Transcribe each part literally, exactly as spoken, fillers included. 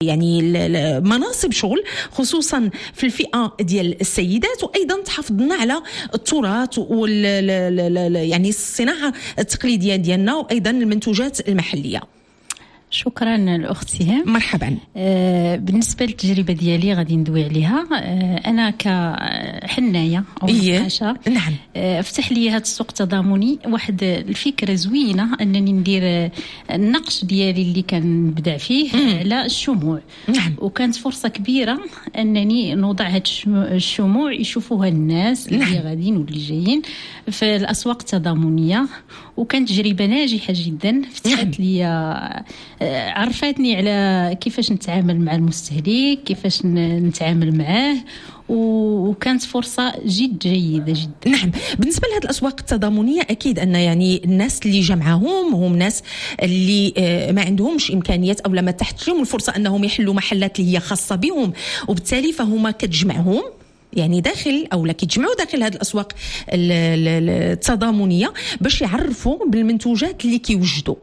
يعني مناصب شغل خصوصا في الفئة ديال السيدات، وأيضا تحافظنا على التراث وال يعني الصناعة التقليدية ديالنا وأيضا المنتوجات المحلية. شكرا الاخت سهام. مرحبا. آه بالنسبه للتجربه ديالي غادي ندوي عليها. آه انا كحنايه او نقاشه. نعم. آه فتح لي هذا السوق التضامني واحد الفكره زوينه انني ندير النقش ديالي اللي كنبدع فيه مم. على الشموع. نعم. وكانت فرصه كبيره انني نوضع هاد الشموع يشوفوها الناس اللي نعم. غاديين واللي جايين في الاسواق التضامنيه، وكانت تجربه ناجحه جدا. فتحت نعم. لي عرفتني على كيفاش نتعامل مع المستهلك، كيفاش نتعامل معاه، وكانت فرصة جد جيدة جدا. نعم. بالنسبة لهذه الأسواق التضامنية أكيد أن يعني الناس اللي جمعهم هم ناس اللي ما عندهمش إمكانيات أو لما تحت لهم الفرصة أنهم يحلوا محلات اللي هي خاصة بهم، وبالتالي فهما كتجمعهم يعني داخل أو لا كيتجمعوا داخل هذه الأسواق التضامنية باش يعرفوا بالمنتوجات اللي كيوجدوا.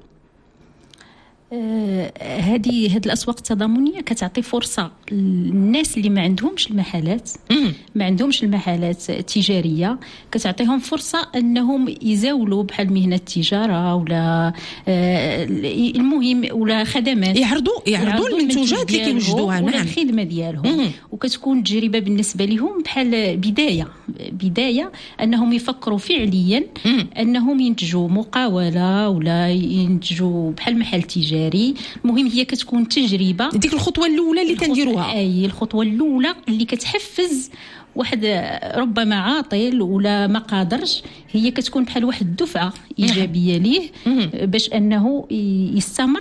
هذه آه هذه الاسواق التضامنيه كتعطي فرصه للناس اللي ما عندهمش المحلات مم. ما عندهمش المحلات التجاريه، كتعطيهم فرصه انهم يزاولوا بحال مهنه التجاره ولا آه المهم ولا خدمات، يعرضوا يعرضوا المنتوجات اللي كيوجدوها ولا الخدمه ديالهم مم. وكتكون تجربه بالنسبه لهم بحال بدايه بدايه انهم يفكروا فعليا مم. انهم ينتجوا مقاوله ولا ينتجوا بحال محل تجاري. المهم هي كتكون تجربه، ديك الخطوه الاولى اللي كنديروها، اي الخطوه الاولى اللي كتحفز واحد ربما عاطل ولا ما قادرش، هي كتكون بحال واحد الدفعه ايجابيه ليه باش انه يستمر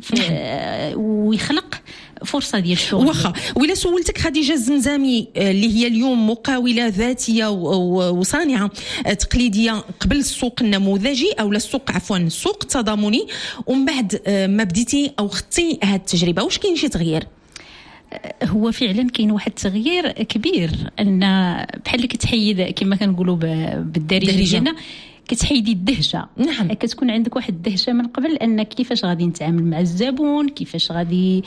ويخلق فرصه ديال الشغل. واخا ولا سولتك خديجه الزمزامي اللي هي اليوم مقاوله ذاتيه وصانعه تقليديه قبل السوق النموذجي او السوق عفوا السوق التضامني، ومن بعد ما بديتي او خدتي هذه التجربه، واش كاين شي تغيير؟ هو فعلا كاين واحد التغيير كبير، ان بحال اللي كتحيد كما كنقولوا بالدارجه ديالنا كتحيدي الدهشه. نعم. كتكون عندك واحد الدهشه من قبل انك كيفاش غادي نتعامل مع الزبون، كيفاش غادي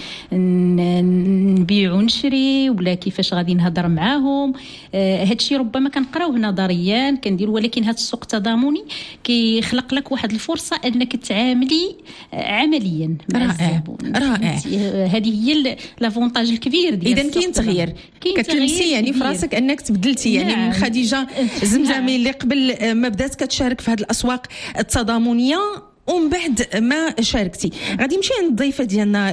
نبيع ونشري، ولا كيفاش غادي نهضر معاهم. آه هادشي ربما كنقراوه نظريا كندير، ولكن هذا السوق التضامني كيخلق لك واحد الفرصه انك تعاملي عمليا مع رائع. الزبون. رائع. هذه هي لافونتاج الكبير ديال اذا كاين تغيير، كتلمسي يعني في راسك انك تبدلتي. يعني نعم. من خديجه الزمزامي اللي قبل ما بدات كتشارك في هذه الأسواق التضامنية ومن بعد ما شاركتي، غادي نمشي عند الضيفه ديالنا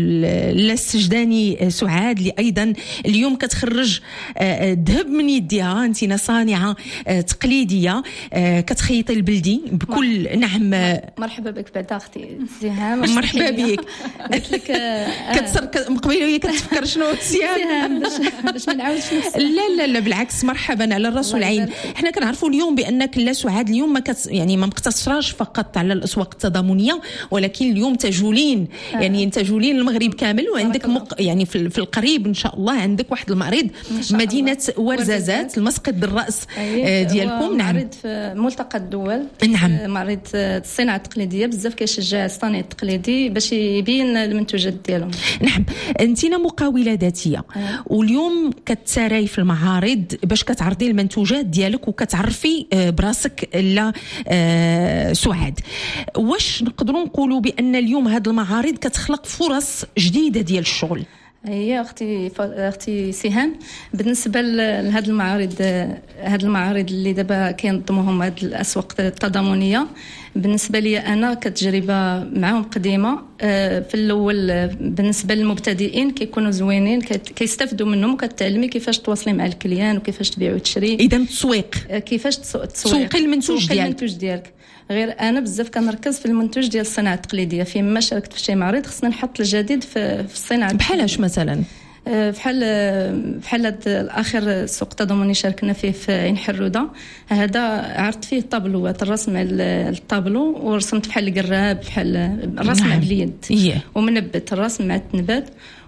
السجداني سعاد اللي ايضا اليوم كتخرج الذهب من يديها. انت صانعه تقليديه كتخيطي البلدي بكل نعم. مرحبا بك بعد اختي سهام. مرحبا بك. قلت لك كتسر مقبله وهي كتفكر شنو سهام باش باش ما نعاودش نفسي. لا لا لا بالعكس، مرحبا على الراس والعين. حنا كنعرفوا اليوم بانك لا سعاد اليوم ما كت يعني ما مقتصراش فقط على الاسواق التضامنيه، ولكن اليوم تجولين آه. يعني تجولين المغرب كامل، وعندك مق... يعني في, في القريب ان شاء الله عندك واحد المعرض مدينه ورزازات المسقط الراس أيه. ديالكم. نعم. معرض في ملتقى الدول. نعم. معرض الصناعه التقليديه بزاف كيشجع الصانع التقليدي باش يبين المنتوجات ديالهم. نعم. انتينا مقاوله ذاتيه آه. واليوم كتساراي في المعارض باش كتعرضي المنتوجات ديالك وكتعرفي براسك لا آه سعاد. واش نقدروا نقولوا بان اليوم هذه المعارض كتخلق فرص جديده ديال الشغل؟ هي اختي ف... اختي سهام، بالنسبه لهذه المعارض هذه المعارض اللي دابا كينظموهم هذه الاسواق التضامنيه، بالنسبه لي انا كتجربه معهم قديمه. في الاول بالنسبه للمبتدئين كيكونوا زوينين، كيستافدوا منهم وكتعلمي كيفاش تواصلي مع الكليان وكيفاش تبيع وتشري. اذا التسويق، كيفاش تسوقي المنتوج ديالك. المنتوج ديالك غير انا بزاف كنركز في المنتوج ديال الصناعه التقليديه. فيما شاركت في شي معرض خصنا نحط الجديد في في الصناعه. بحالاش مثلا؟ بحال بحال هذا الاخر سوق تضامني شاركنا فيه في عين حروده، هذا عرضت فيه طابلوات الرسم على الطابلو، ورسمت بحال القراب بحال الرسم نعم. باليد yeah. ومنبت الرسم مع التنبات،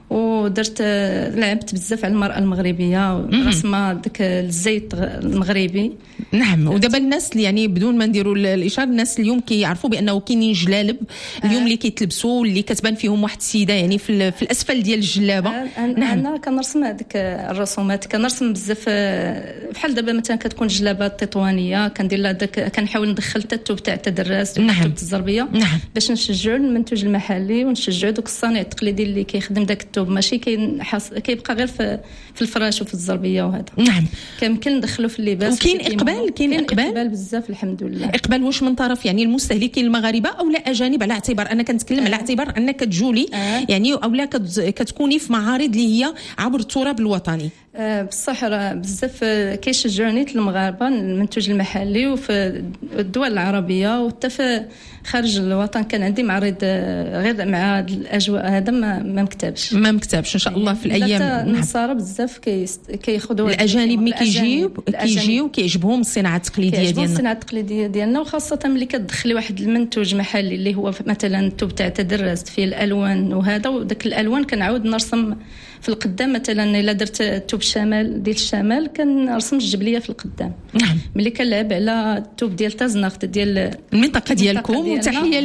ودرت لعبت بزاف على المرأة المغربية رسمة داك الزيت المغربي. نعم. ودابا الناس اللي يعني بدون ما نديروا الاشاره الناس اليوم كيعرفوا بانه كاينين جلالب اليوم اللي كيتلبسوا اللي كتبان فيهم واحد السيده يعني في, في الاسفل ديال الجلابه. نعم. انا كنرسم هذيك الرسومات كنرسم بزاف بحال دابا مثلا كتكون جلابه تطوانيه كندير لها داك كنحاول ندخل التاتو تاع التدراس نعم. التاتو الزربيه نعم. باش نشجعوا المنتوج المحلي ونشجعوا دوك الصانع التقليدي اللي كيخدم داك الثوب ماشي كيبقى غير في, في الفراش وفي الزربيه وهذا. نعم. كيمكن ندخلوا في اللباس وكاين اقبال كاين اقبال اقبال بزاف الحمد لله. اقبال واش من طرف يعني المستهلكين المغاربه او لا اجانب على اعتبار انا كنتكلم آه. على اعتبار انك تجولي آه. يعني او لا كتكوني في معارض اللي هي عبر التراب الوطني. آه بصح راه بزاف كيشجعوني المغاربه المنتوج المحلي وفي الدول العربيه وحتى في خارج الوطن. كان عندي معرض غير مع الاجواء هذا ما ما مكتبش ما مكتبش ان شاء الله في الايام. النصارى بزاف كياخذوا الاجانب ملي كيجيو كيجيو كيعجبهم الصناعه التقليديه ديالنا الصناعه التقليديه ديالنا وخاصه ملي كتدخلي واحد المنتوج محلي اللي هو مثلا الثوب تاع تدرست فيه الالوان وهذا وداك الالوان كنعاود نرسم في القدام. مثلا الا درت الثوب الشمال ديال الشمال كنرسم الجبليه في القدام. نعم. ملي كنلعب على الثوب ديال تازناخت ديال المنطقه ديالكم وتحيه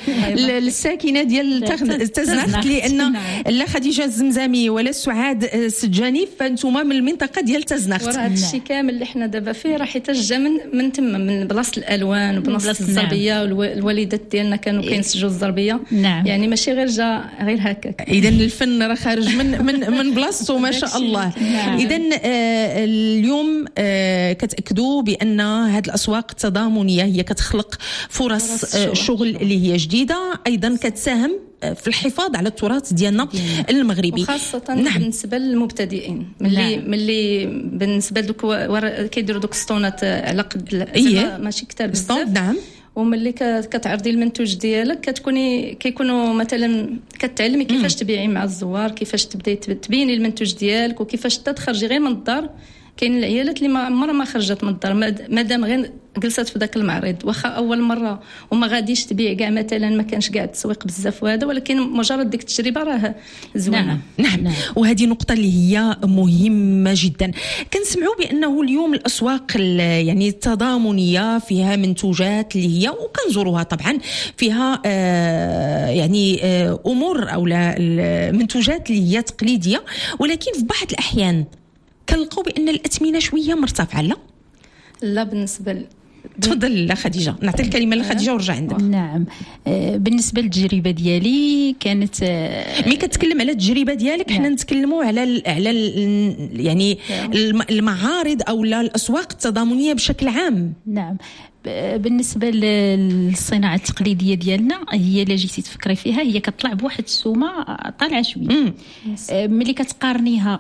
للساكنه ديال تازناخت لان لا خديجه الزمزامي ولا سعاد السجاني فانتم من المنطقه ديال تازناخت. وراه هذا الشيء كامل اللي حنا دابا فيه راه حيت جا من من تما من بلاصه الالوان وبلاصه الزربيه. والوالدات ديالنا كانوا كينسجوا الزربيه. نعم. يعني ماشي غير جا غير هكاك. اذا الفن راه خارج من من من بلاصتو ما شاء الله. اذا آه اليوم آه كتاكدوا بان هذه الاسواق التضامنيه هي كتخلق فرص آه شغل اللي هي جديده ايضا كتساهم في الحفاظ على التراث ديالنا المغربي وخاصه. نعم. بالنسبه للمبتدئين ملي نعم. ملي بالنسبه لدوك كيديروا دوك السطونات على قد إيه؟ ماشي كتار بزاف. نعم. وملي كتعرضي المنتوج ديالك كتكوني كيكونوا مثلا كتعلمي كيفاش تبيعي مع الزوار كيفاش تبداي تبيني المنتوج ديالك وكيفاش تخرجي غير من الدار. كاين العيالات اللي ما عمرها ما خرجت من الدار مادام غير جلست في ذاك المعرض واخا اول مره وما غاديش تبيع كاع مثلا ما كانش كاع التسويق بزاف وهذا ولكن مجرد ديك التجربه راه زوينه. نعم. نعم. نعم. وهذه نقطه اللي هي مهمه جدا. كنسمعوا بانه اليوم الاسواق يعني التضامنيه فيها منتوجات اللي هي وكنزوروها طبعا فيها آه يعني آه امور او لا المنتوجات اللي هي تقليديه ولكن في بعض الاحيان كنلقاو بان الاثمنه شويه مرتفعه. لا لا بالنسبه ل... تفضل لا خديجه نعطي الكلمه لخديجه ورجع عندك. نعم. بالنسبه للتجربه ديالي كانت ملي كتكلم على التجربه ديالك حنا نتكلموا على ال على ال يعني المعارض او لا الاسواق التضامنيه بشكل عام. نعم. بالنسبه للصناعه التقليديه ديالنا هي الا جيتي تفكري فيها هي كتطلع بواحد السومه طالعه شويه ملي كتقارنيها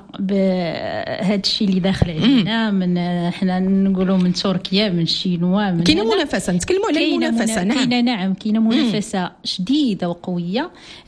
بهذا الشيء اللي داخل علينا من حنا نقولوا من تركيا من الشينوا من كاينه منافسه نتكلموا على المنافسه. نعم كاينه نعم كاينه منافسه شديده وقويه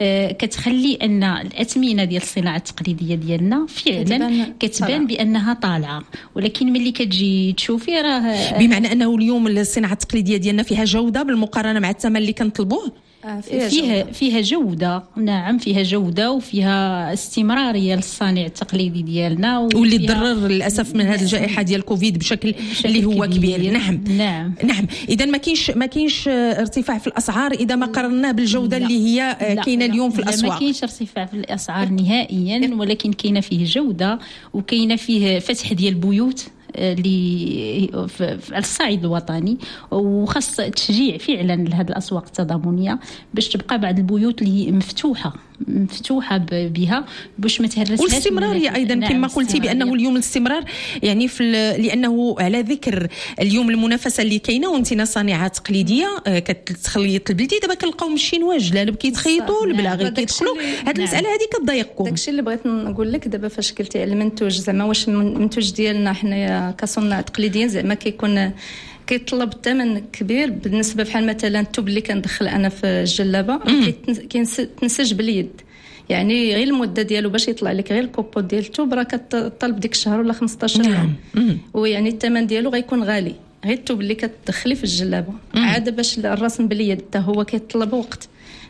كتخلي ان الاثمنه ديال الصناعه التقليديه ديالنا فعلا كتبان بانها طالعه ولكن ملي كتجي تشوفي راه بمعنى انه اليوم الصناعه التقليديه ديالنا فيها جوده بالمقارنه مع الثمن اللي كنطلبوه. فيها فيها جودة. فيها جوده. نعم فيها جوده وفيها استمراريه للصانع التقليدي ديالنا واللي تضرر للاسف من هذه الجائحه ديال كوفيد بشكل, بشكل اللي هو كبير, كبير. نعم نعم نعم. اذا ما كاينش ما كاينش ارتفاع في الاسعار اذا ما قارناه بالجوده لا. اللي هي كاينه اليوم في الاسواق. ما كاينش ارتفاع في الاسعار نهائيا ولكن كاينه فيه جوده وكاينه فيه فتح ديال البيوت اللي على الصعيد الوطني وخاص تشجيع فعلا لهذه الاسواق التضامنيه باش تبقى بعض البيوت اللي مفتوحه مفتوحه بها باش ما تهرسهاش. والاستمراريه ايضا نعم كما قلتي بانه اليوم الاستمرار يعني في لانه على ذكر اليوم المنافسه اللي كاينه وانتنا صانعه تقليديه كتخليط البلدي دابا كنلقاو من الشينوا جلالب كيتخيطوا البلاغي كيدخلوا هذه المساله هذه كتضايقكم. داكشي اللي بغيت نقول لك دابا فاش قلتي على المنتوج زعما واش المنتوج ديالنا حنايا كصناع تقليديين زعما كيكون كيطلب ثمن كبير بالنسبه بحال مثلا الثوب اللي كندخل انا في الجلابه كيتنسج باليد يعني غير المده ديالو باش يطلع لك غير الكوبو ديال الثوب راه كطلب ديك الشهر ولا خمسطاش يوم ويعني الثمن ديالو غيكون غالي غير الثوب اللي كتدخلي في الجلابه عاد باش الرسم باليد حتى هو كيطلب وقت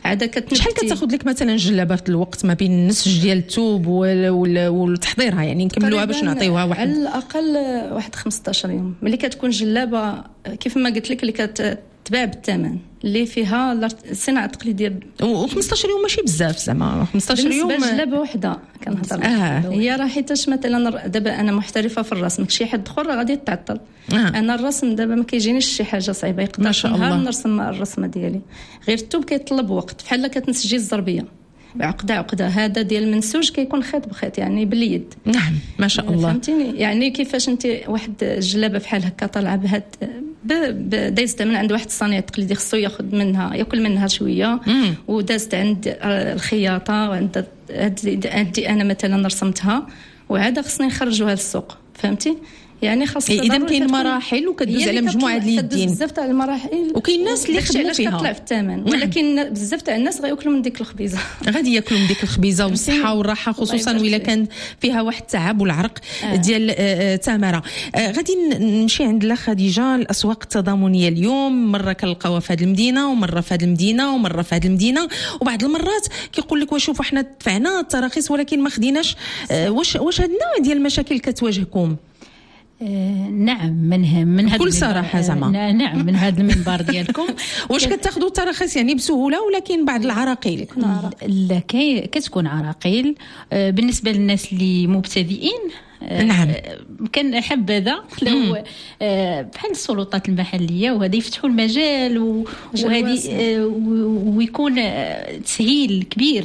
عاده كتنبتي. شحال كتاخذ لك مثلا جلابه في الوقت ما بين النسج ديال الثوب وتحضيرها، يعني نكملوها باش نعطيوها واحد على الاقل واحد خمسطاش يوم ملي كتكون جلابه كيف ما قلت لك اللي كتباع بالثمن اللي فيها الصناعه التقليديه. و15 يوم ماشي بزاف زعما خمسطاش يوم بالنسبه لجلابه وحده كنهضر. آه. هي راه حيتاش مثلا دابا انا محترفه في الرسم، شي حد اخر غادي تعطل. آه. انا الرسم دابا ما كيجينيش شي حاجه صعيبه، يقدر شي نهار نرسم الرسمه ديالي. غير الثوب كيطلب وقت، بحال كتنسجي الزربيه عقده عقده. هذا ديال المنسوج كيكون خيط بخيط يعني باليد. نعم ما شاء الله. فهمتيني يعني كيفاش انت واحد الجلابه بحال هكا طالعه بهاد دازت من عند واحد الصانع تقليدي، خصو ياخذ منها ياكل منها شويه، ودازت عند الخياطه وعند عندي انا مثلا رسمتها، وعاد خصني نخرجوها للسوق. فهمتي يعني خاص اذا كاين مراحل وكدوز على مجموعه ديال اليدين، بزاف تاع المراحل، وكاين الناس اللي يخدموا فيها كتطلع في الثمن، ولكن بزاف تاع الناس غياكلوا من ديك الخبيزه غادي ياكلوا من ديك الخبيزه والصحه والراحه، خصوصا وإلا كان فيها واحد التعب والعرق آه. ديال آه تماره. آه غادي نمشي عند لا خديجه. الاسواق التضامنيه اليوم مره كنلقاوها في هذه المدينه ومره في هذه المدينه ومره في هذه المدينه، وبعض المرات كيقول لك وشوفوا حنا دفعنا التراخيص ولكن ما خديناش. آه واش واش هاد النوع ديال المشاكل كتواجهكم؟ آه نعم من من بكل صراحه زعما. نعم من هذا المنبر ديالكم. واش كتاخذوا التراخيص يعني بسهوله ولكن بعض العراقيل؟ لا كتكون عراقيل آه بالنسبه للناس اللي مبتدئين. آه نعم كان حبذا لو آه بحال السلطات المحليه وهذا يفتحوا المجال وهذه آه ويكون آه تسهيل كبير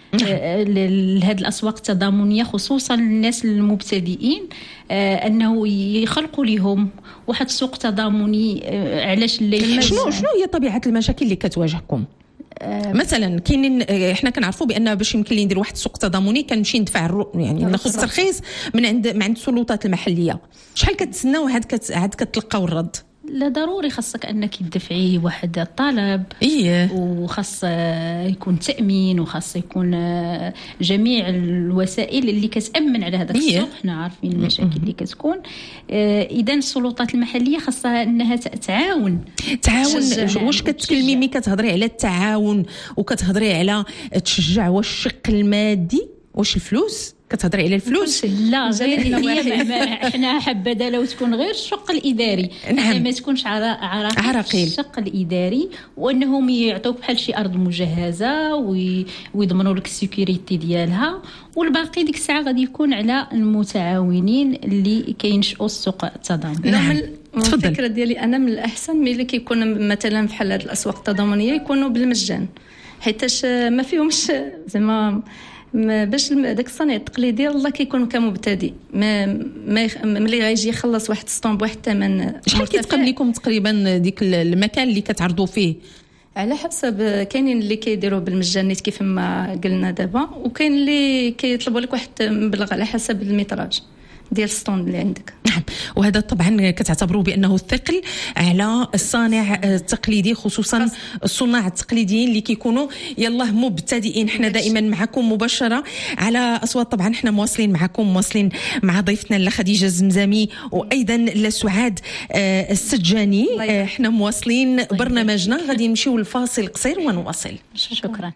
لهذه الأسواق التضامنية خصوصا للناس المبتدئين، أنه يخلقوا لهم واحد سوق تضامني. علاش اللي شنو شنو هي طبيعة المشاكل اللي كتواجهكم؟ مثلا كاينين احنا كنعرفوا بان باش يمكن لي ندير واحد السوق تضامني كنمشي ندفع يعني ناخذ الترخيص من عند من عند السلطات المحليه. شحال كتسناو عاد عاد كتلقاو الرد؟ لا ضروري خاصك انك تدفعي واحد الطلب. إيه. وخاص يكون تامين، وخاص يكون جميع الوسائل اللي كتامن على هذاك إيه. السوق. حنا عارفين المشاكل اللي كتكون. اذا السلطات المحليه خاصها انها تعاون تعاون. واش كتكلمي مي كتهضري على التعاون وكتهضري على تشجع؟ واش الشق المادي، واش الفلوس كتهضري على الفلوس؟ لا هي احنا حبذا لو تكون غير الشق الاداري. نعم. ما تكونش عراقيل الشق الاداري، وانهم يعطوك بحال شي ارض مجهزه ويضمنوا لك السيكوريتي ديالها، والباقي ديك الساعه غادي يكون على المتعاونين اللي كينشئوا السوق التضامني. نعم. تفضل. الفكره ديالي انا من الاحسن ملي كيكون مثلا بحال هاد الاسواق التضامنيه يكونوا بالمجان، حيتاش ما فيهمش زعما باش داك الصناعه التقليديه الله كيكون كمبتدئ ما ما ملي غيجي يخلص واحد السطون بواحد الثمن. شحال كيتقام لكم تقريبا ديك المكان اللي كتعرضوا فيه؟ على حسب، كاينين اللي كيديروا بالمجانيت كيف ما قلنا دابا، وكاين اللي كيطلبوا لك واحد مبلغ على حسب المتراج ديال السطون اللي عندك. نعم. وهذا طبعا كتعتبروا بانه الثقل على الصانع التقليدي، خصوصا الصناع التقليديين اللي كيكونوا يلا مبتدئين. احنا دائما معكم مباشره على اصوات. طبعا احنا مواصلين معكم، مواصلين مع ضيفتنا لا خديجه الزمزامي وايضا لا سعاد السجاني. احنا مواصلين برنامجنا، غادي نمشيو لفاصل قصير ونواصل. شكرا.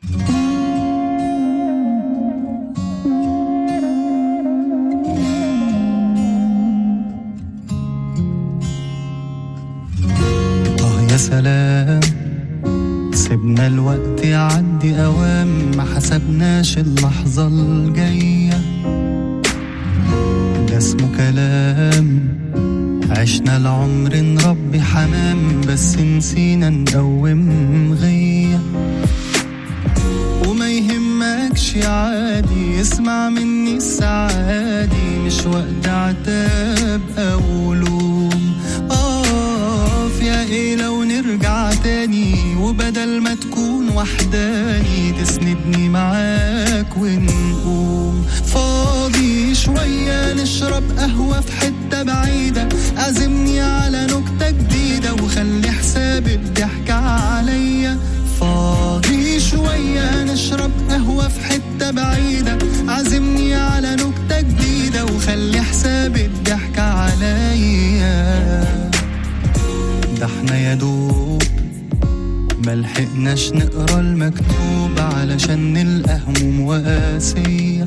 يا سلام سيبنا الوقت يعدي أوام، ما حسبناش اللحظة الجاية. ده اسمه كلام، عشنا العمر نربي حمام، بس نسينا نقوم غية. وما يهمكش عادي، اسمع مني السعادي، مش وقت عتاب أو لوم. يا ايه لو نرجع تاني، وبدل ما تكون وحداني تسندني معاك ونقوم. فاضي شوية نشرب قهوة في حتة بعيدة، عزمني على نكتة جديدة وخلي حساب الضحكة عليا. فاضي شوية نشرب قهوة في حتة بعيدة، عزمني على نكتة جديدة وخلي حساب الضحكة عليا. ده احنا يا دوب ملحقناش نقرا المكتوب علشان نلقى هموم وقاسية.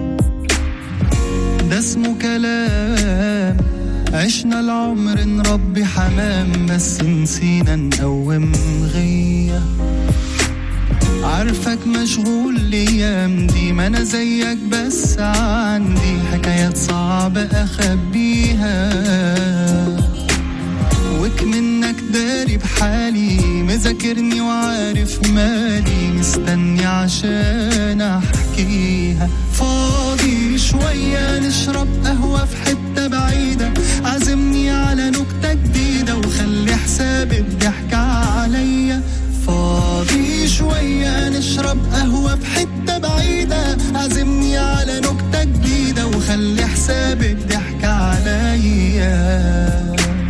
ده اسمه كلام، عشنا العمر نربي حمام بس نسينا نقوم غية. عارفك مشغول الايام دي، ما انا زيك بس عندي حكايات صعبة اخبيها. وك منك داري بحالي، مذاكرني وعارف مالي، مستني عشان احكيها. فاضي شوية نشرب قهوة في حتة بعيدة، عزمني على نكتة جديدة وخلي حساب الضحك عليا. فاضي شوية نشرب قهوة في حتة بعيدة، عزمني على نكتة جديدة وخلي حساب الضحك عليا.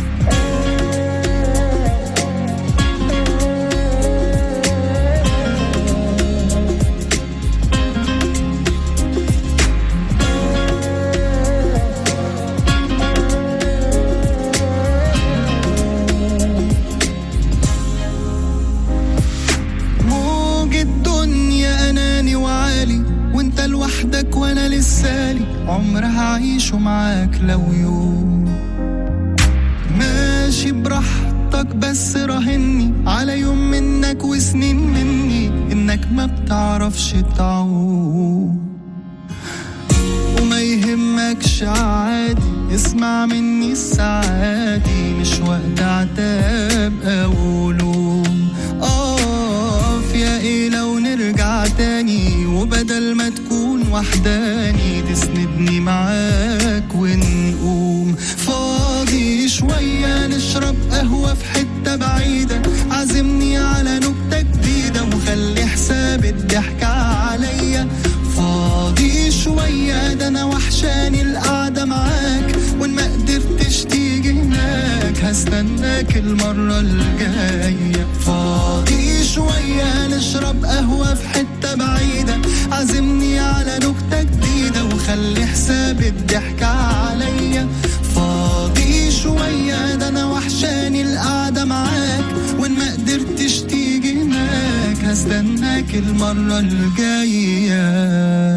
لوحدك وانا لسالي، عمر هعيشه معاك لو يوم. ماشي براحتك بس راهني على يوم منك وسنين مني، انك ما بتعرفش تعوم. وما يهمكش عادي، اسمع مني السعادي، مش وقت عتاب او لوم. اقف يا ايه لو نرجع تاني، وبدل ما تكون وحداني تسندني معاك ونقوم. فاضي شوية نشرب قهوة في حتة بعيدة، عزمني على نكتة جديدة وخلي حساب الضحك عليا. فاضي شوية ده انا وحشاني القعدة معاك، وان ما قدرتش تيجي هناك هستناك المرة الجاية. فاضي شوية نشرب قهوة في حتة بعيدة، عزمني على نكتة جديدة وخلي حساب الضحك عليا. فاضي شوية ده انا وحشاني القعدة معاك، وان ما قدرتش تيجي هناك هستناك المرة الجاية.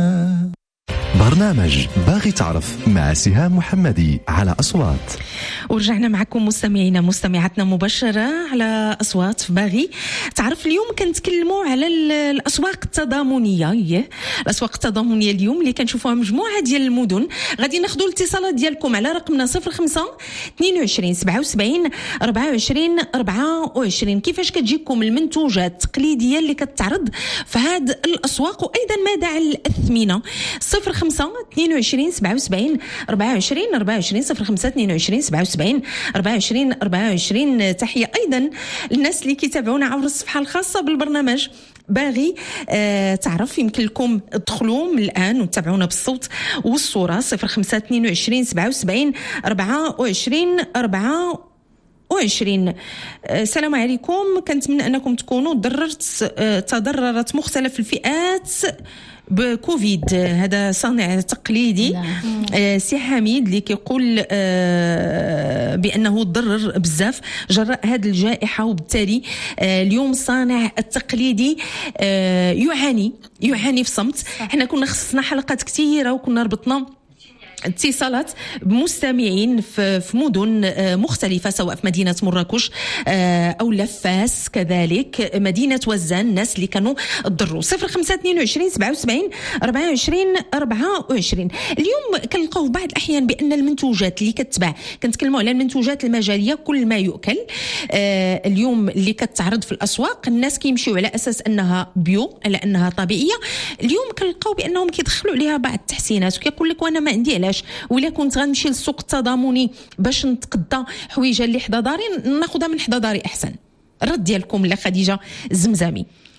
برنامج باغي تعرف مع سهام محمدي على أصوات. ورجعنا معكم مستمعينا مستمعاتنا مباشرة على أصوات في باغي تعرف. اليوم كنتكلموا على الأسواق التضامنية. الأسواق التضامنية اليوم اللي كنشوفوها مجموعة ديال المدن. غادي ناخذوا الاتصالات ديالكم على رقمنا صفر خمسة اثنين وعشرين سبعة وسبعين أربعة وعشرين أربعة وعشرين. كيفاش كتجيكم المنتوجات التقليدية اللي كتعرض في هاد الأسواق، وأيضا ماذا على الأثمنة؟ صفر خمسة اثنين وعشرين سبعة وسبعين أربعة وعشرين أربعة وعشرين صفر خمسة اثنين وعشرين سبعة وسبعين أربعة وعشرين أربعة وعشرين. تحية أيضا الناس اللي كيتابعونا عبر الصفحة الخاصة بالبرنامج باغي آه تعرف. يمكن لكم تدخلوا من الآن وتتابعونا بالصوت والصورة. صفر خمسة اثنين وعشرين سبعة وسبعين أربعة وعشرين أربعة وعشرين. السلام عليكم. كنتمنى أنكم تكونوا ضررت آه تضررت مختلف الفئات بكوفيد. هذا صانع تقليدي آه سي حميد اللي كيقول آه بأنه ضرر بزاف جراء هذه الجائحة، وبالتالي آه اليوم صانع التقليدي آه يعاني يعاني في صمت. احنا كنا خصصنا حلقات كثيرة وكنا ربطنا اتصالات بمستمعين في مدن مختلفة، سواء في مدينة مراكش أو لفاس، كذلك مدينة وزان، الناس اللي كانوا ضروا. صفر خمسة اثنين وعشرين سبعة وسبعين أربعة وعشرين أربعة وعشرين. اليوم كنلقاو بعض الأحيان بأن المنتوجات اللي كتباع، كنتكلموا على المنتوجات المجالية، كل ما يؤكل اليوم اللي كتعرض في الأسواق، الناس كيمشيوا على أساس أنها بيو، على أنها طبيعية. اليوم كنلقاو بأنهم كيدخلوا عليها بعض التحسينات، وكيقول لك وانا ما عندي علاش، ولا كنت غنمشي للسوق التضامني باش نتقدى حويجه اللي حدا داري ناخذها من حدا داري احسن. الرد ديالكم لا خديجه الزمزامي؟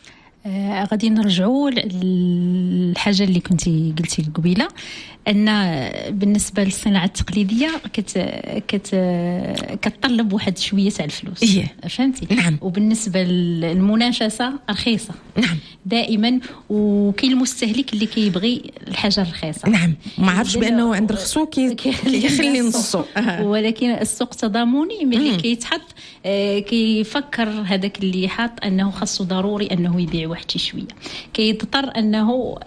آه غادي نرجعوا للحاجه اللي كنتي قلتي قبيله، ان بالنسبه للصناعه التقليديه كت كت كتطلب واحد شويه تاع الفلوس. إيه. فهمتي؟ نعم. وبالنسبه للمنافسه رخيصه. نعم. دائما، وكاين المستهلك اللي كيبغي الحاجه الرخيصه. نعم. ما عرفش بانه عند رخصو كي كيخلي نصو. ولكن السوق التضامني ملي كيتحط آه كيفكر هذاك اللي حاط انه خاصو ضروري انه يبيع واحد شي شويه، كيضطر انه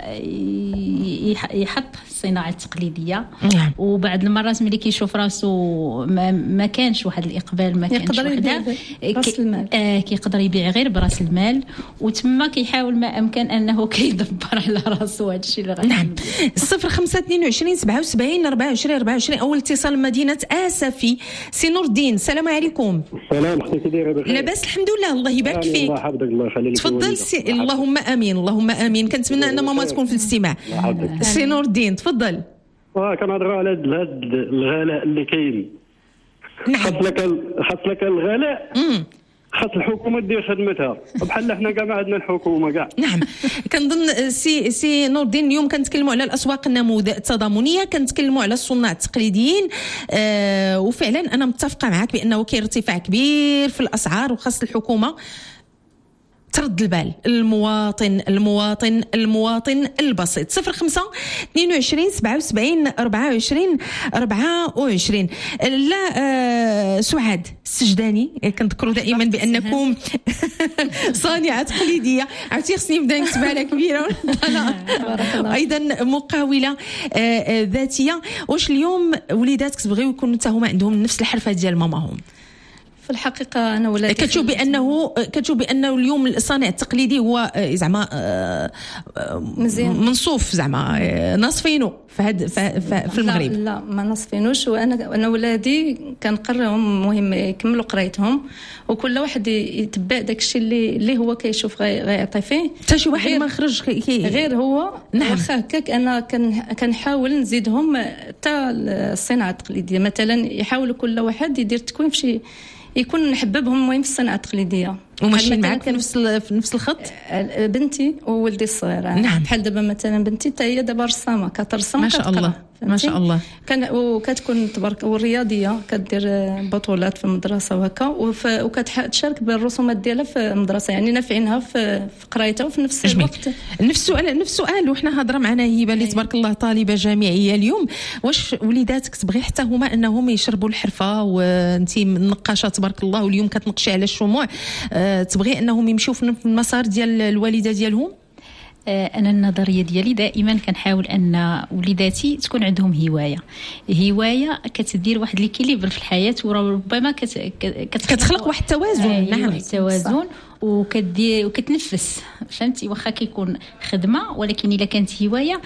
يحط الصناعه التقليديه. نعم. وبعد المرات ملي كيشوف راسو ما, ما كانش واحد الاقبال، ما كانش وحده راس المال، آه كيقدر يبيع غير براس المال، وتما كيحاول ما امكن انه كيدبر على راسو هذا الشيء اللي غادي. نعم. صفر خمسة اثنين وعشرين سبعة وسبعين أربعة وعشرين أربعة وعشرين. اول اتصال من مدينه اسفي، سي نور الدين. السلام عليكم. السلام، اختي دايره بخير؟ لاباس الحمد لله، الله يبارك فيك. الله يحفظك، الله يخليك. تفضل سي... اللهم امين اللهم امين. كنتمنى ان ماما تكون في الاستماع. سي نور الدين تفضل. اه كنهضروا على هذا الغلاء اللي كاين. نعم. خاص لك خاص لك الغلاء. امم خاص الحكومه دير خدمتها، بحال حنا كاع ما عندنا الحكومه كاع. نعم. كنظن سي سي نور الدين اليوم كنتكلموا على الاسواق النموذج التضامنيه، كنتكلموا على الصناع التقليديين. آه وفعلا انا متفقه معك بانه كاين ارتفاع كبير في الاسعار، وخاص الحكومه ترد البال المواطن المواطن المواطن البسيط. صفر خمسة اثنين وعشرين سبعة وسبعين أربعة وعشرين أربعة وعشرين. لا آه سعاد السجداني، كنذكروا دائما بانكم صانعه تقليديه، عرفتي خصني نبدا نكتب على كبيره. ايضا مقاوله آه ذاتيه. واش اليوم وليداتك تبغيو يكونوا حتى هما عندهم نفس الحرفه ديال ماماهم؟ في الحقيقه انا ولادي كتشوف بانه كتشوف بانه اليوم الصانع التقليدي هو زعما مزيان منصوف زعما ناصفينه في هاد في المغرب. لا, لا ما ناصفينوش. وانا انا ولادي كنقررهم مهم يكملوا قرايتهم، وكل واحد يتبع داك الشيء اللي اللي هو كيشوف غيعطي فيه. حتى شي واحد ما خرج غير هو. نعم. واخا هكاك انا كنحاول نزيدهم حتى الصناعه التقليديه، مثلا يحاولوا كل واحد يدير تكوين في شي يكون نحببهم المهم في الصناعه التقليديه. وماشيين معك في نفس في نفس الخط؟ بنتي وولدي الصغير. نعم. بحال دابا مثلا بنتي حتى هي دابا رسامه، كترسم ما شاء الله ما شاء الله. كان وكتكون تبارك والرياضيه، كدير بطولات في المدرسه وهكا، وكتشارك بالرسومات ديالها في المدرسه، يعني نافعينها في قرايتها وفي نفس الوقت. نفس السؤال نفس السؤال وحنا هضره معنا هبه اللي تبارك الله طالبه جامعيه اليوم. واش وليداتك تبغي حتى هما انهم يشربوا الحرفه، وانتي نقاشه تبارك الله واليوم كتنقشي على الشموع، أه تبغي انهم يمشيو في المسار ديال الوالده ديالهم؟ أنا النظرية ديالي دائما كنحاول أن وليداتي تكون عندهم هواية هواية كتدير واحد ليكيليبر في الحياة، وربما كت... كتخلق واحد التوازن. آه نعم التوازن، وكدير وكتنفس. فهمتي؟ واخا كيكون خدمه، ولكن الا كانت هوايه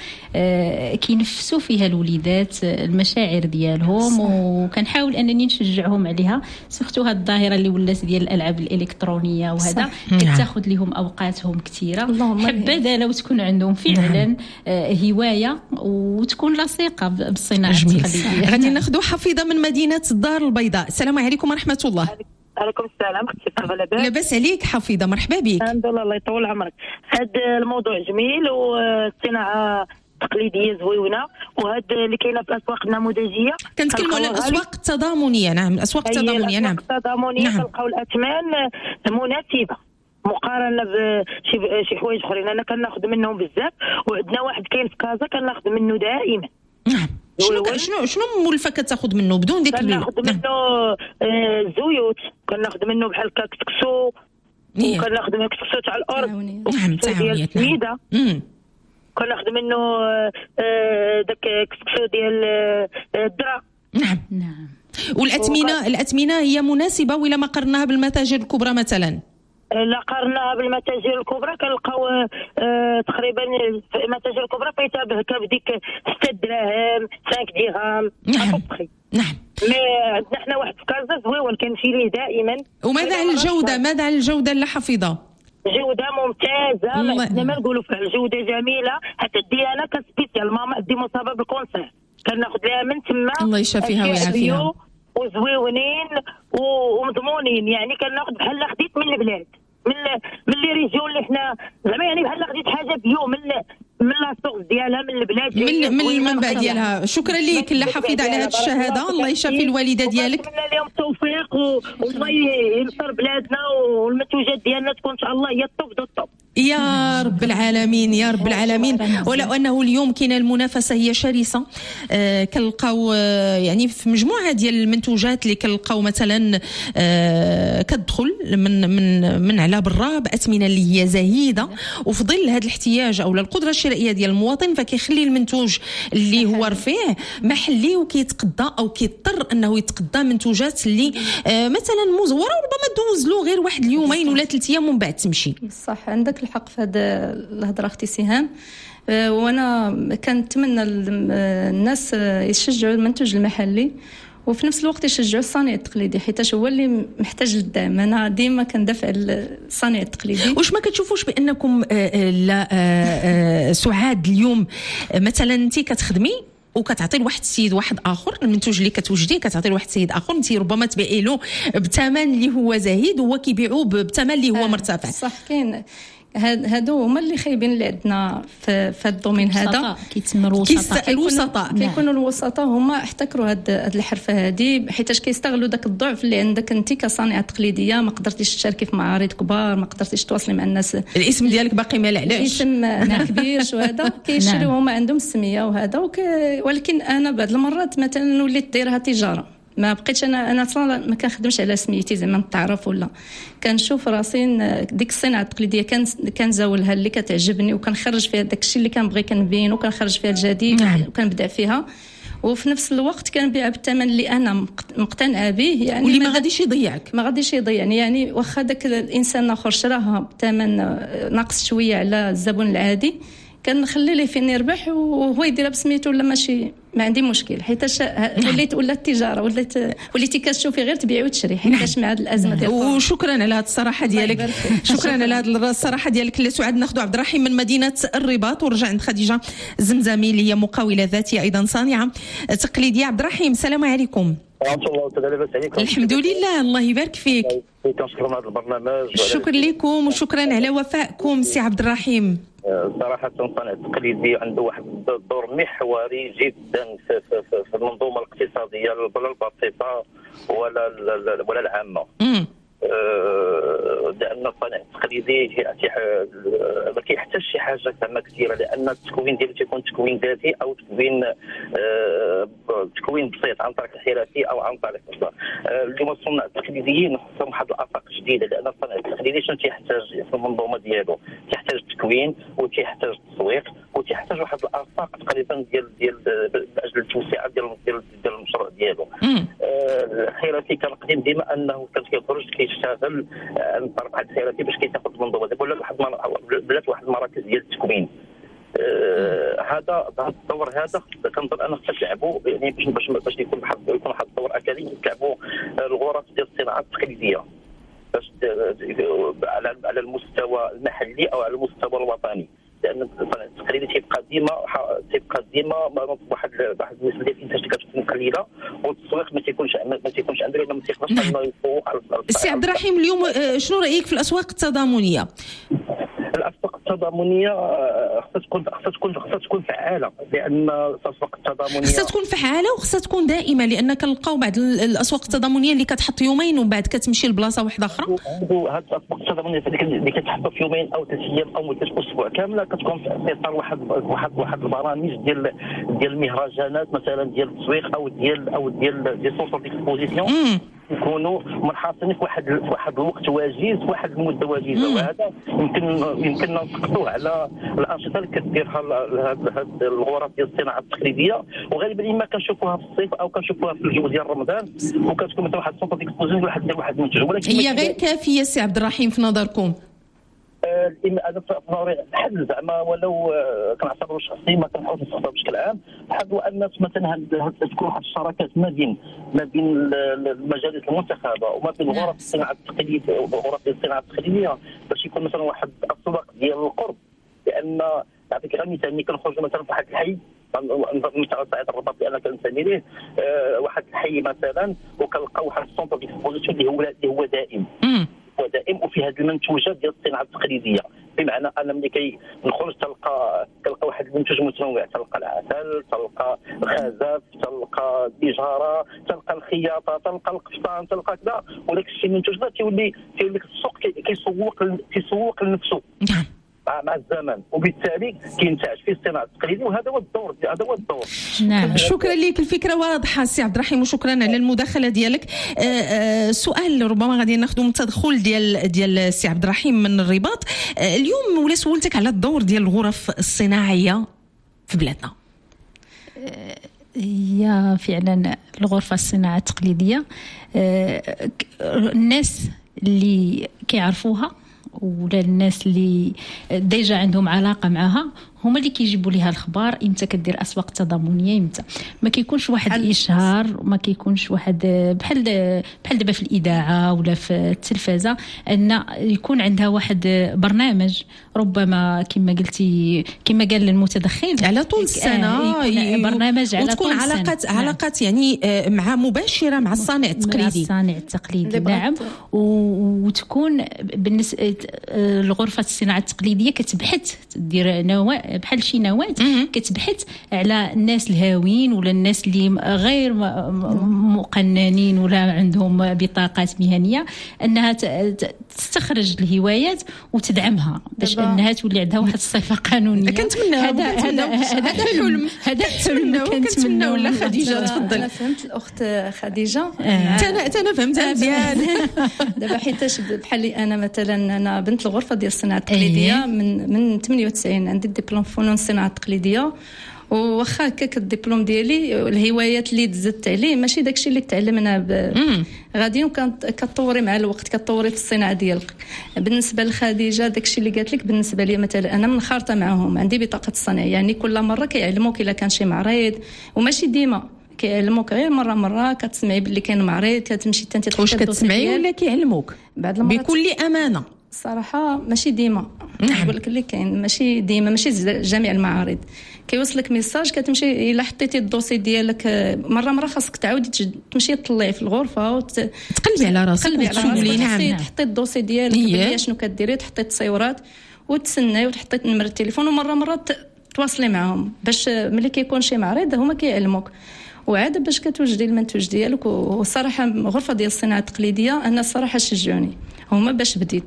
آه كينفسوا فيها الوليدات المشاعر ديالهم. وكنحاول انني نشجعهم عليها، سورتو هاد الظاهره اللي ولات ديال الالعاب الالكترونيه وهذا كتاخذ لهم اوقاتهم كثيره. حبذا لو تكون عندهم فعلا آه هوايه وتكون لصيقه بالصناعه التقليديه. غادي ناخذوا حفيظه من مدينه الدار البيضاء. السلام عليكم ورحمه الله. عليكم السلام. كيف لاباس؟ لاباس عليك حفيظه، مرحبا بك. الحمد لله، الله يطول عمرك. هذا الموضوع جميل، والصناعه تقليديه زويونه، وهذا اللي كاينه في الاسواق النموذجيه. كنتكلموا على الاسواق التضامنيه. نعم الاسواق التضامنيه. نعم الاسواق التضامنيه كنلقاو الاثمان مناسبه مقارنه بشي شي حوايج اخرين. انا كناخذ منهم بزاف، وعندنا واحد كاين في كازا كناخذ منه دائما. نعم. شنو شنو شنو مولفه كتاخذ منه بدون ديك كناخذ منه آه الزيوت، كناخذ منه بحال كسكسو، وكناخذ منه كسكسو تاع الارض. نعم تعاونيه. السميده كناخذ منه آه داك كسكسو ديال الدرا. نعم نعم. والاثمنه الاثمنه هي مناسبه ولا ما قرناها بالمتاجر الكبرى مثلا؟ لا قارناها بالمتاجر الكبرى كنلقاو آه تقريبا المتاجر الكبرى كيتابه بديك ستة دراهم خمسة درهم. نعم نعم. مي عندنا حنا واحد في كازا زويون كنمشي ليه دائما. وماذا عن الجوده؟ ماذا عن الجوده اللي حفيظه؟ جوده ممتازه، ما عندنا ما نقولوا فيها. الجوده جميله، حتى ديالنا كسبيسيال ماما دي مصابه بالكونسير كناخذ لها من تما. الله يشافيها ويعافيها. وزويونين ومضمونين، يعني كناخذ بحال خديت من البلاد. من من لي ريجيون اللي حنا زعما يعني بحال خديت حاجه بيو من من لاصوغ ديالها من البلاد من من المنبع ديالها. شكرا لك الله حافظ على هذه الشهاده، الله يشافي الوالده ديالك. نتمنى لهم التوفيق والله ينصر بلادنا والمنتوجات ديالنا تكون ان شاء الله هي الطوب دو الطوب يا رب العالمين يا رب العالمين. ولو انه اليوم كاين المنافسه هي شرسه، آه كنلقاو آه يعني في مجموعه ديال المنتوجات اللي كنلقاو مثلا آه كتدخل من من من على برا باثمنه اللي هي زهيده، وفي ظل هذا الاحتياج او القدره الشرائيه ديال المواطن فكيخلي المنتوج اللي هو رفيع محلي وكيتقدى او كيضطر انه يتقدى منتوجات اللي آه مثلا مزوره وربما دوز له غير واحد اليومين ولا ثلاث ايام ومن بعد تمشي. صح، عندك الحق في هذا الهضره اختي سهام. أه وانا كنتمنى الناس يشجعوا المنتوج المحلي وفي نفس الوقت يشجعوا الصانع التقليدي حيت هو اللي محتاج للدعم. انا ديما كندافع الصانع التقليدي. واش ما كتشوفوش بانكم آه لا آه آه سعاد اليوم مثلا انت كتخدمي وكتعطي لواحد السيد واحد اخر المنتوج اللي كتوجديه كتعطي لواحد السيد اخر انت ربما تبيعي له بثمن اللي هو زهيد وهو كيبيعوه بثمن اللي هو مرتفع. صح، كاين هادو هما اللي خايبين اللي عندنا في في الدومين هذا. كيتسمروا الوسطاء، كيكونوا الوسطاء هما احتكروا هاد هاد الحرفه هذه حيتاش كيستغلوا داك الضعف اللي عندك انت كصانعه تقليديه. ما قدرتيش تشاركي في معارض كبار، ما قدرتيش تواصلي مع الناس، الاسم ديالك باقي ما علاش الاسم ما كبيرش وهذا كيشريو هما عندهم السميه وهذا وك... ولكن انا بعض المرات مثلا وليت دايرها تجاره. ما بقيتش انا انا اصلا ما كنخدمش على سميتي زعما نتعرف ولا كنشوف راسي ديك الصناعه التقليديه كان كنزاولها اللي كتعجبني وكنخرج فيها داك الشيء اللي كنبغي كنبين وكنخرج فيها الجديد. نعم. وكنبدع فيها وفي نفس الوقت كنبيعها بالثمن اللي انا مقتنعه به يعني واللي ما غاديش يضيعك ما غاديش يضيعني. يعني واخا داك الانسان الاخر شراها بثمن ناقص شويه على الزبون العادي كنخلي ليه فين يربح وهو يديرها بسميتو ولا ماشي ما عندي مشكل حيتاش وليت ولا التجاره وليت وليتي كتشوفي غير تبيعي وتشري حيتاش مع هذه الازمه ديال وشكرا على هذه الصراحه ديالك. شكرا على هذه الصراحه ديالك اللي سعاد. ناخذوا عبد الرحيم من مدينه الرباط ورجع عند خديجه الزمزمي اللي هي مقاوله ذاتيه ايضا صانعه تقليديه. عبد الرحيم السلام عليكم. ورحمة الله وبركاته. لاباس عليكم؟ الحمد لله الله يبارك فيك. كنشكر هذا البرنامج. شكرا لكم وشكرا على وفائكم سي عبد الرحيم. صراحة الصانع التقليدي عنده واحد الدور محوري جدا في, في, في, في المنظومة الاقتصادية ولا البسيطة ولا ولا العامة. لأن الصانع التقليدي ما كيحتاجش شي حاجة زعما كثيرة لأن التكوين ديالو تيكون تكوين ذاتي أو تكوين تكوين بسيط عن طريق الحرفي أو عن طريق الصناعة. اليوم الصناع التقليديين خصهم واحد الآفاق جديدة لأن الصانع التقليدي شنو تيحتاج في المنظومة ديالو؟ تيحتاج تكوين وتيحتاج تسويق وتيحتاج واحد الآفاق تقريبا ديال ديال لأجل التوسعة ديال ديال المشروع ديالو. الحرفي كان قديم ديما أنه كان كيخرج كيشتغل عن طريق واحد الحرفي باش كيتاخذ المنظومة ديالو ولا واحد بلات واحد المراكز ديال التكوين. هذا هذا الدور هذا كنظن انا خصك تلعبوا يعني باش باش يكون واحد يكون واحد الدور اكاديمي تلعبوا الغرف ديال الصناعه التقليديه باش على على المستوى المحلي او على المستوى الوطني لان الصناعه التقليديه تيبقى ديما تيبقى ديما واحد واحد النسبه ديال الانتاج اللي كتكون قليله والتسويق ما تيكونش ما تيكونش عنده ما تيقدرش انه يفوق على السي عبد الرحيم. اليوم شنو رايك في الاسواق التضامنيه؟ الاسواق التضامنيه خصها تكون خصها تكون خصها تكون فعاله لان الاسواق التضامنيه خصها تكون فعاله وخصها تكون دائمه لان كنلقاو بعض الاسواق التضامنيه اللي كتحط يومين ومن بعد كتمشي لبلاصه واحده اخرى. هاد الاسواق التضامنيه اللي كتحط في يومين او ثلاث ايام او مده اسبوع كامله كتكون في اطار واحد واحد واحد البرامج ديال ديال المهرجانات مثلا ديال التسويق او ديال او ديال دي سونتر ديكسبوزيسيون يكونوا منحصرين في واحد في واحد الوقت وجيز في واحد المده وجيزه وهذا يمكن يمكننا نسقطوه على الانشطه اللي كديرها هذه الغرف ديال الصناعه التقليديه وغالبا اما كنشوفوها في الصيف او كنشوفوها في الجو ديال رمضان وكتكون مثلا واحد السونتر ديكسبوزيسيون واحد ديال واحد المنتج ولكن هي غير كافيه سي عبد الرحيم في نظركم؟ هذا ضروري حل زعما ولو كنعتبروا شخصي ما كنحاولش نستخدمه بشكل عام حد ان مثلا تكون واحد الشراكات ما بين ما بين المجالس المنتخبه وما بين غرف الصناعه التقليديه وغرف الصناعه التقليديه باش يكون مثلا واحد السوق ديال القرب لان نعطيك غير مثال ملي كنخرجوا مثلا في واحد الحي مثلا صعيد الرباط اللي انا كنسمي ليه واحد الحي مثلا وكنلقاو واحد السونتر ديكسبوزيسيون اللي هو اللي هو دائم دائم وفي هذه المنتوجات ديال الصناعه التقليديه. بمعنى ان ملي كنخرج تلقى تلقى واحد المنتوج متنوع، تلقى العسل، تلقى الخزف، تلقى التجاره، تلقى الخياطه، تلقى القفطان، تلقى كذا، وداك الشيء المنتوج ده تيولي تيولي السوق كيسوق كيسوق لنفسه مع الزمن، وبالتالي كينتعش فيه الصناعه التقليديه، وهذا هو الدور هذا هو الدور. نعم، شكرا لك، الفكره واضحه سي عبد الرحيم، وشكرا على المداخله ديالك. آآ آآ سؤال ربما غادي ناخذوا من التدخل ديال ديال سي عبد الرحيم من الرباط. اليوم ولا سولتك على الدور ديال الغرف الصناعيه في بلادنا. هي فعلا الغرفه الصناعه التقليديه الناس اللي كيعرفوها ولا الناس اللي ديجا عندهم علاقه معها هما اللي كيجيبوا ليها الخبار امتى كدير اسواق تضامنيه، امتى ما كيكونش واحد الاشهار، ما كيكونش واحد بحال بحال دابا في الاذاعه ولا في التلفازه ان يكون عندها واحد برنامج ربما كما قلتي كما قال المتدخل على طول السنه، برنامج على وتكون طول علاقات نعم. علاقات يعني مع مباشره مع الصانع التقليدي، الصانع التقليدي نعم، وتكون بالنسبه الغرفه الصناعه التقليديه كتبحث دير نواه بحال شي نواه كتبحث على الناس الهاوين ولا الناس اللي غير مقننين ولا عندهم بطاقات مهنيه، انها تستخرج الهوايات وتدعمها باش انها تولي عندها واحد الصفه قانونيه. كنتمنى هذا هذا هذا حلم هذا حلم كنتمنى. ولا خديجه تفضل. انا فهمت الاخت خديجه، انا انا فهمتها مزيان دابا حيتاش بحال لي انا مثلا انا بنت الغرفه ديال الصناعه التقليديه من من ثمانية وتسعين عندي الدبلوم فنون الصناعه التقليديه، وواخا هكاك الدبلوم ديالي الهوايات اللي دزت عليه ماشي داكشي اللي تعلمنا غادي كتطوري مع الوقت، كتطوري في الصناعه ديالك. بالنسبه لخديجه داكشي اللي قالت لك بالنسبه لي مثلا انا منخرطه معهم، عندي بطاقه الصناعه، يعني كل مره كيعلموك الا كان شي معرض وماشي ديما كيعلموك، غير مره مره كتسمعي باللي كان معرض كتمشي حتى انت واش كتسمعي ولا كيعلموك بعض المرات بكل امانه؟ صراحه ماشي ديما، نقول لك اللي كاين ماشي ديما، ماشي جميع المعارض كيوصلك ميساج كتمشي الا حطيتي الدوسي ديالك مره مره خاصك تعاودي تمشي تطلعي في الغرفه وتقلبي على راسك وتسولي. نعم، تحطي الدوسي ديالك بلي شنو كديري، تحطي التصاورات وتسناي وتحطي نمره التليفون، ومره مره تواصلي معهم باش ملي كيكون شي معرض هما كيعلموك، وعاد باش كتوجدي المنتوج ديالك. وصراحه الغرفه ديال الصناعه التقليديه انا الصراحه شجعوني هما باش بديت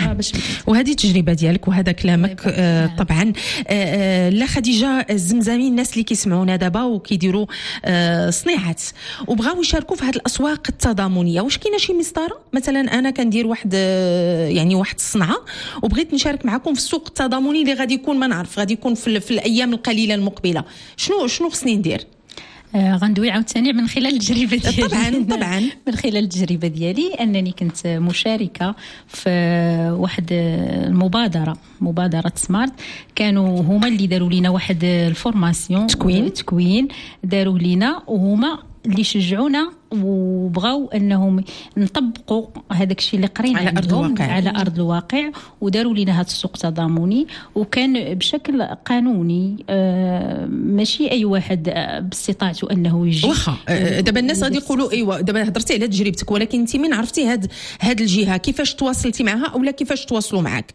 وهذه التجربه ديالك وهذا كلامك. آه طبعا آه لا خديجه الزمزامي الناس اللي كيسمعونا دابا وكيديروا آه صناعات وبغاو يشاركوا في هذه الاسواق التضامنيه، واش كاينه شي مسطره؟ مثلا انا كندير واحد آه يعني واحد الصنعه وبغيت نشارك معكم في السوق التضامني اللي غادي يكون ما نعرف غادي يكون في, في الايام القليله المقبله، شنو شنو خصني ندير؟ آه غندوي عاوتاني من خلال التجربه ديالي. طبعا طبعا من خلال التجربه ديالي انني كنت مشاركه في واحد المبادره مبادره سمارت، كانوا هما اللي داروا لنا واحد الفورماسيون تكوين تكوين داروا لنا، وهما اللي شجعونا وبغاو انهم نطبقوا هذاك الشيء اللي قرينا على ارض الواقع على ارض الواقع، وداروا لنا هذا السوق التضامني وكان بشكل قانوني. آه ماشي اي واحد باستطاعته انه يجي. واخا دابا الناس غادي يقولوا ايوا دابا هضرتي على تجربتك، ولكن انت من عرفتي هاد هاد الجهه كيفاش تواصلتي معها اولا كيفاش تواصلوا معك؟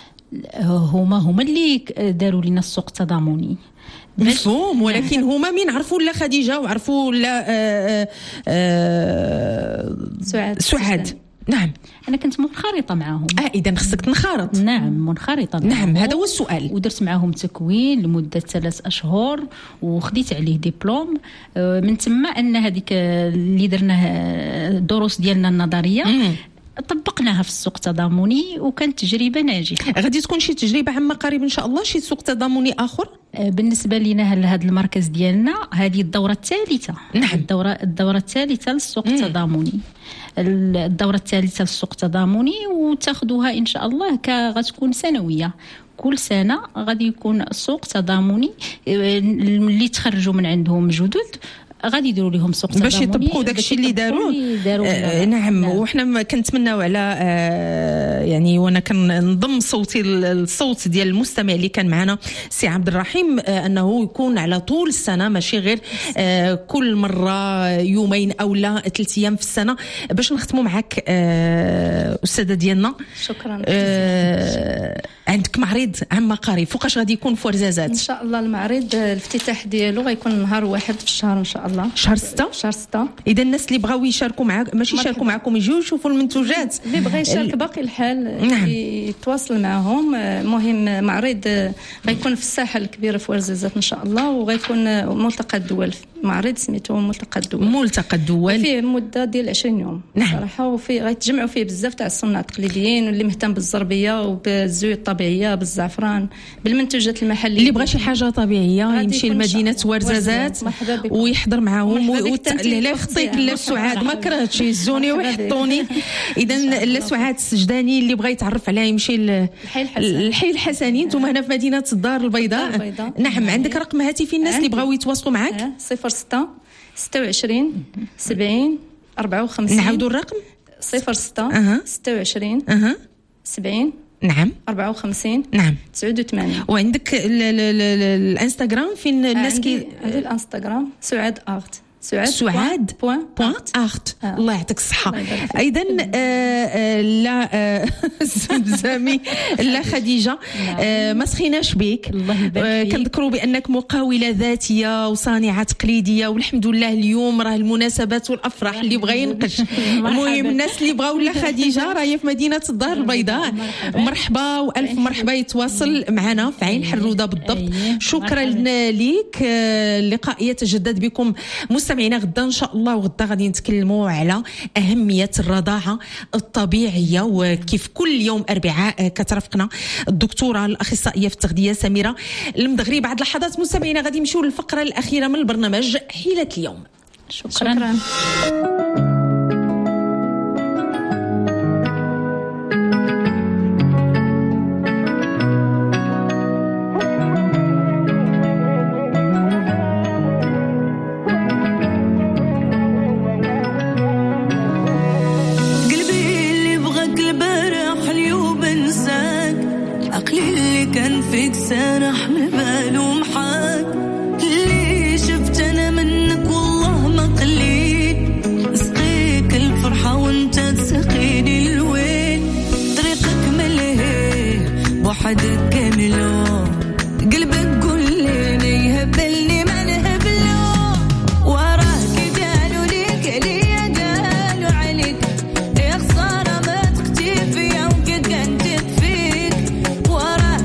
هما هما اللي داروا لنا السوق التضامني مفهوم، ولكن هما مين عرفوا لا خديجه وعرفوا لا آآ آآ سعاد سعاد نعم انا كنت منخرطه معاهم. اه اذا خصك تنخرط. نعم منخرطه معاهم. نعم هذا هو السؤال. ودرت معاهم تكوين لمده ثلاث اشهر وخديت عليه دبلوم. من ثم ان هذيك اللي درناه الدروس ديالنا النظريه مم. طبقناها في السوق التضامني وكانت تجربه ناجحه. غادي تكون شي تجربه عما قريب ان شاء الله شي سوق تضامني اخر؟ بالنسبه لنا لهذا المركز ديالنا هذه الدوره الثالثه. نعم. الدوره الدوره الثالثه للسوق التضامني. الدوره الثالثه للسوق التضامني وتاخذوها ان شاء الله غتكون سنويه. كل سنه غادي يكون سوق تضامني اللي تخرجوا من عندهم جدد غادي يديروا لهم سوق تضامني باش يطبقوا داكشي اللي داروه. آه نعم, نعم. وحنا كنتمناو على آه يعني وانا كنضم صوتي الصوت ديال المستمع اللي كان معنا سي عبد الرحيم آه انه يكون على طول السنه ماشي غير آه كل مره يومين او لا ثلاث ايام في السنه. باش نختموا معك آه استاذه ديالنا, شكرا. آه عندك معرض عام قريب فوقاش غادي يكون في ورزازات ان شاء الله؟ المعرض الافتتاح ديالو غيكون نهار واحد في الشهر ان شاء الله, شهر ستة. شهر ستة. اذا الناس اللي بغاو يشاركوا معاك ماشي يشاركوا معكم يجيو يشوفوا المنتوجات, اللي بغى يشارك باقي الحال نعم. يتواصل معهم. مهم معرض غيكون في الساحه الكبيره في ورزازات ان شاء الله, وغيكون ملتقى الدول, معرض سميتو ملتقى الدول. ملتقى الدول فيه مده ديال عشرين يوم نعم. صراحه, وفيه غيتجمعوا فيه بزاف تاع الصناع التقليديين واللي مهتم بالزربيه وبالزيوت الطبيعيه بالزعفران بالمنتوجات المحليه. اللي بغى شي حاجه طبيعيه يمشي لمدينه ورزازات ويحضر معاهم لا يخطيك لا سعاد ما كرهتش يزوني ويحطوني. اذا لا سعاد السجداني اللي بغى يتعرف عليها يمشي للحي الحسني. انتم هنا في مدينه الدار البيضاء. نعم. عندك رقم هاتفي الناس اللي بغاو يتواصلوا معك؟ صفر ستة ستة وعشرين سبعين أربعة وخمسين. نعاودوا الرقم صفر ستة ستة وعشرين سبعين نعم أربعة وخمسين نعم تسعة وثمانين. وعندك الانستغرام فين الناس كي عندي الانستغرام سعاد ارت سعاد, سعاد بوان بوان ارت. آه. الله يعطيك الصحه. ايضا آه لا آه زمزمي لا خديجه آه ما سخيناش بك. الله يبارك آه كنذكروا بانك مقاوله ذاتيه وصانعه تقليديه, والحمد لله اليوم راه المناسبات والافراح اللي بغى ينقش. المهم الناس اللي بغاو لا خديجه راهي في مدينه الدار البيضاء. مرحبا والف مرحبا. يتواصل معنا في عين حروده بالضبط. شكرا ليك. اللقاء يتجدد بكم مستمعينا غدا ان شاء الله, وغدا غادي نتكلموا على اهميه الرضاعه الطبيعيه, وكيف كل يوم اربعاء كترافقنا الدكتوره الاخصائيه في التغذيه سميره المدغري. بعد لحظات مستمعينا غادي نمشيو للفقره الاخيره من البرنامج حيله اليوم. شكرا, شكرا. فيك سارح من باله محاك, اللي شفت انا منك والله ما قليل, سقيك الفرحه وانت تسقيني الويل, طريقك ملهي وحدك كامله, قلبك قول لي يهبلني ما نهبله, وراك قالوا ليك لي قالوا عليك, يا خساره ما تختي فيا وقد كنت فيك, وراك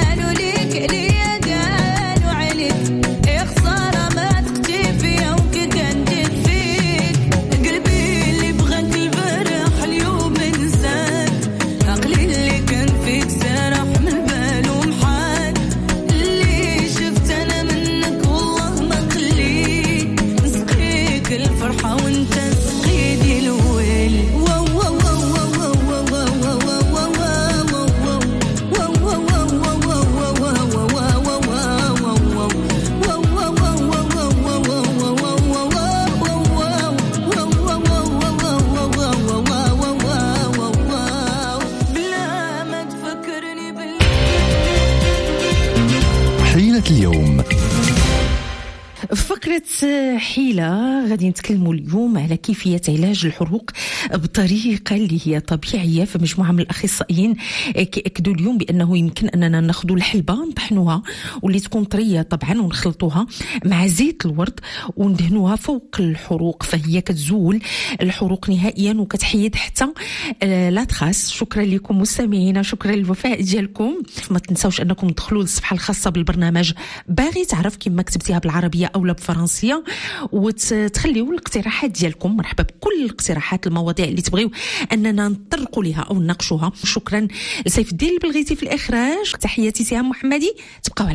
اليوم. فقرة حيلة غادي نتكلموا اليوم على كيفية علاج الحروق بطريقة اللي هي طبيعية. فمجموعة من الأخصائيين كيأكدوا اليوم بأنه يمكن أننا ناخذوا الحلبة نطحنوها واللي تكون طرية طبعا ونخلطوها مع زيت الورد وندهنوها فوق الحروق, فهي كتزول الحروق نهائيا وكتحيد حتى لا تخاس. شكرا لكم مستمعينا, شكرا للوفاء ديالكم. ما تنساوش أنكم تدخلوا للصفحة الخاصة بالبرنامج باغي تعرف كما كتبتيها بالعربية أو بالفرنسية وتخليوا الاقتراحات ديالكم. مرحبا بكل الاقتراحات المواضيع اللي تبغيو أننا نطرقوا لها أو نناقشوها. شكرا لسيف الدين البلغيتي في الإخراج. تحياتي سهام محمدي. تبقاو